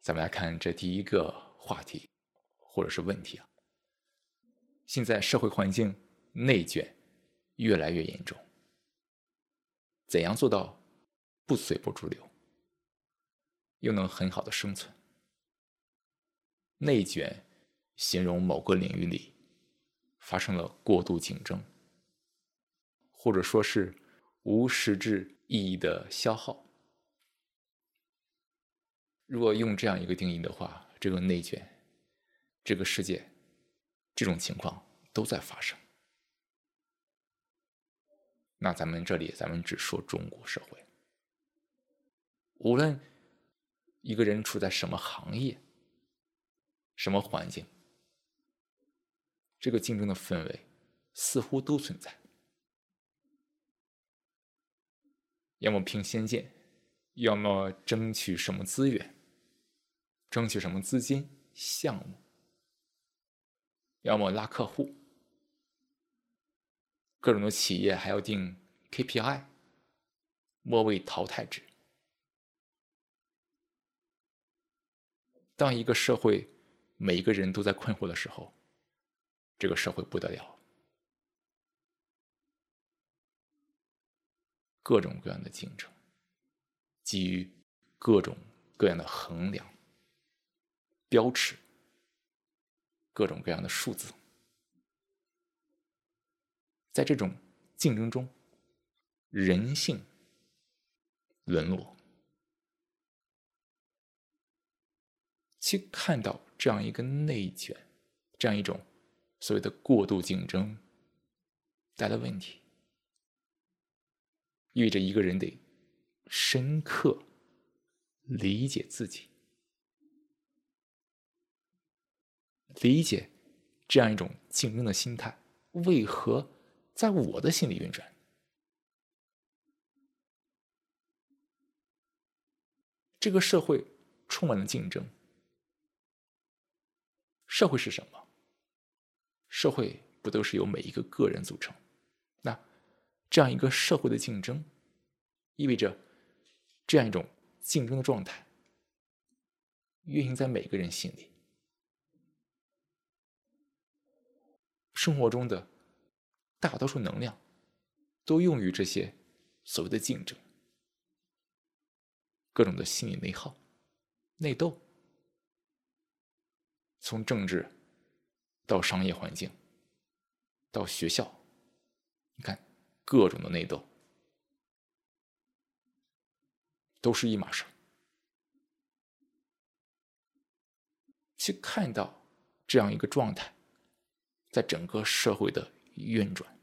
咱们来看这第一个话题或者是问题啊。现在社会环境内卷越来越严重，怎样做到不随波逐流，又能很好的生存？内卷形容某个领域里发生了过度竞争，或者说是无实质意义的消耗。如果用这样一个定义的话，这个内卷，这个世界这种情况都在发生。那咱们只说中国社会，无论一个人处在什么行业、什么环境，这个竞争的氛围似乎都存在。要么拼先见，要么争取什么资源，争取什么资金项目，要么拉客户，各种的企业还要定 KPI， 末位淘汰制。当一个社会每一个人都在困惑的时候，这个社会不得了，各种各样的竞争，基于各种各样的衡量标尺，各种各样的数字。在这种竞争中，人性沦落。去看到这样一个内卷，这样一种所谓的过度竞争带来问题，意味着一个人得深刻理解自己，理解这样一种竞争的心态为何在我的心里运转。这个社会充满了竞争。社会是什么？社会不都是由每一个个人组成？那这样一个社会的竞争，意味着这样一种竞争的状态运行在每个人心里。生活中的大多数能量都用于这些所谓的竞争，各种的心理内耗、内斗，从政治到商业环境到学校，你看各种的内斗都是一码事。去看到这样一个状态在整个社会的运转，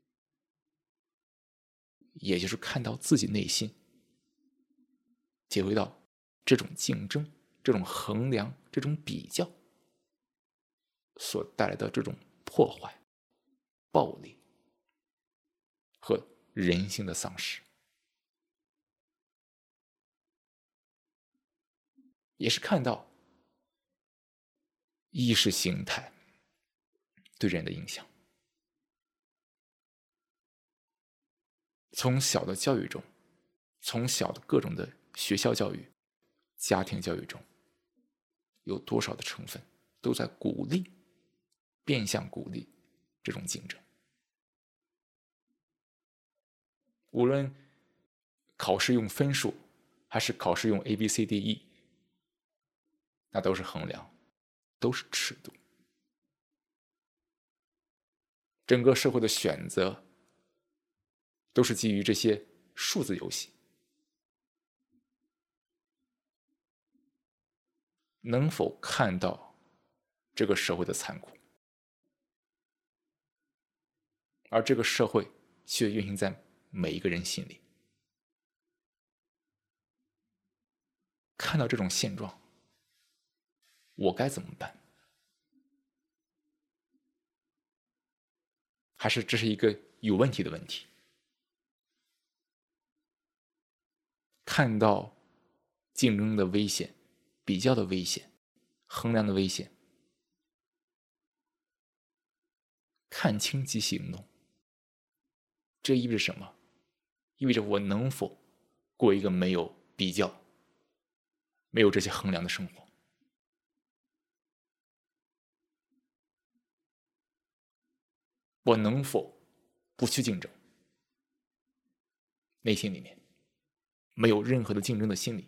也就是看到自己内心，体会到这种竞争、这种衡量、这种比较所带来的这种破坏、暴力和人性的丧失，也是看到意识形态对人的影响。从小的教育中，从小的各种的学校教育、家庭教育中，有多少的成分都在鼓励、变相鼓励这种竞争。无论考试用分数，还是考试用 ABCDE， 那都是衡量，都是尺度。整个社会的选择都是基于这些数字游戏。能否看到这个社会的残酷？而这个社会却运行在每一个人心里。看到这种现状，我该怎么办？还是这是一个有问题的问题？看到竞争的危险、比较的危险、衡量的危险，看清即行动，这意味着什么？意味着我能否过一个没有比较、没有这些衡量的生活？ 我能否不去竞争？内心里面没有任何的竞争的心理。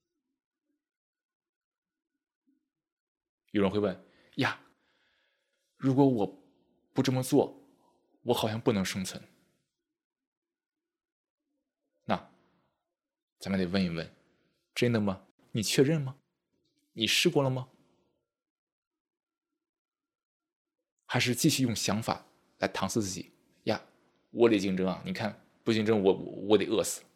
有人会问呀，如果我不这么做，我好像不能生存。那咱们得问一问，真的吗？你确认吗？你试过了吗？还是继续用想法来搪塞自己呀？我得竞争啊！你看，不竞争我得饿死。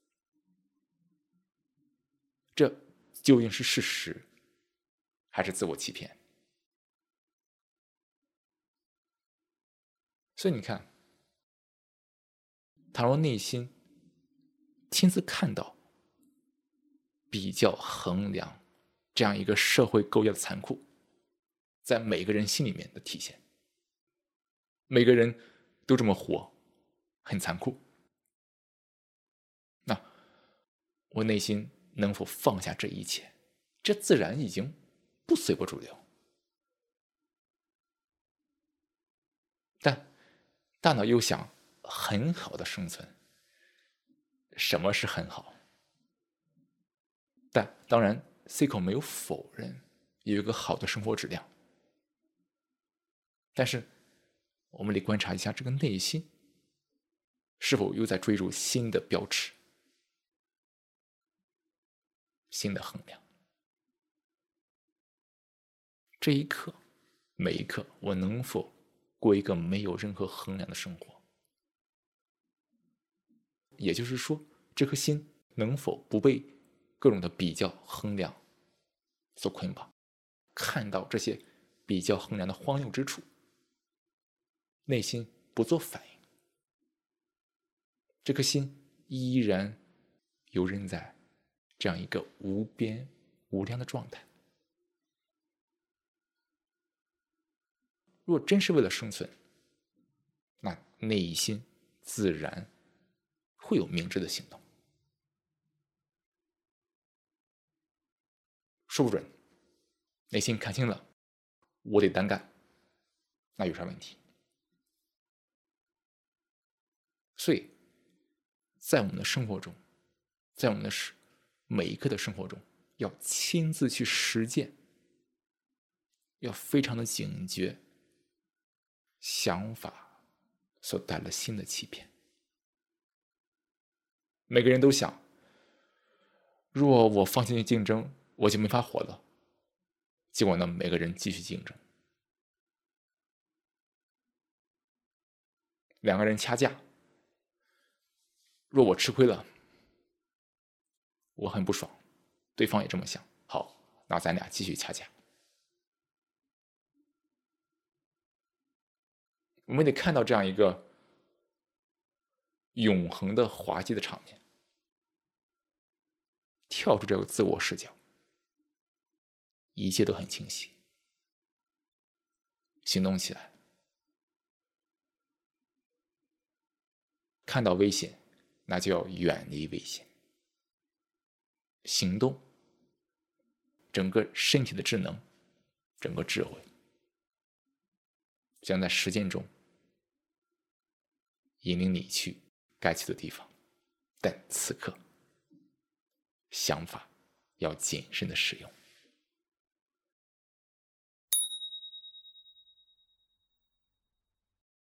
这究竟是事实，还是自我欺骗？所以你看，倘若内心亲自看到、比较、衡量这样一个社会构架的残酷，在每个人心里面的体现，每个人都这么活，很残酷。那我内心能否放下这一切？这自然已经不随波逐流。但大脑又想很好的生存。什么是很好？但当然 C 口没有否认有一个好的生活质量，但是我们得观察一下这个内心是否又在追逐新的标尺、新的衡量。这一刻，每一刻，我能否过一个没有任何衡量的生活？也就是说，这颗心能否不被各种的比较衡量所捆绑，看到这些比较衡量的荒谬之处，内心不做反应，这颗心依然游刃在这样一个无边无量的状态。若真是为了生存，那内心自然会有明智的行动。说不准内心看清了，我得单干，那有啥问题？所以在我们的生活中，在我们的每一刻的生活中，要亲自去实践，要非常的警觉想法所带来新的欺骗。每个人都想，若我放弃竞争，我就没法活了。结果呢，每个人继续竞争。两个人掐架，若我吃亏了，我很不爽，对方也这么想，好，那咱俩继续掐架。我们得看到这样一个永恒的滑稽的场面，跳出这个自我视角，一切都很清晰，行动起来。看到危险，那就要远离危险。行动，整个身体的智能，整个智慧，将在实践中引领你去该去的地方。但此刻，想法要谨慎的使用。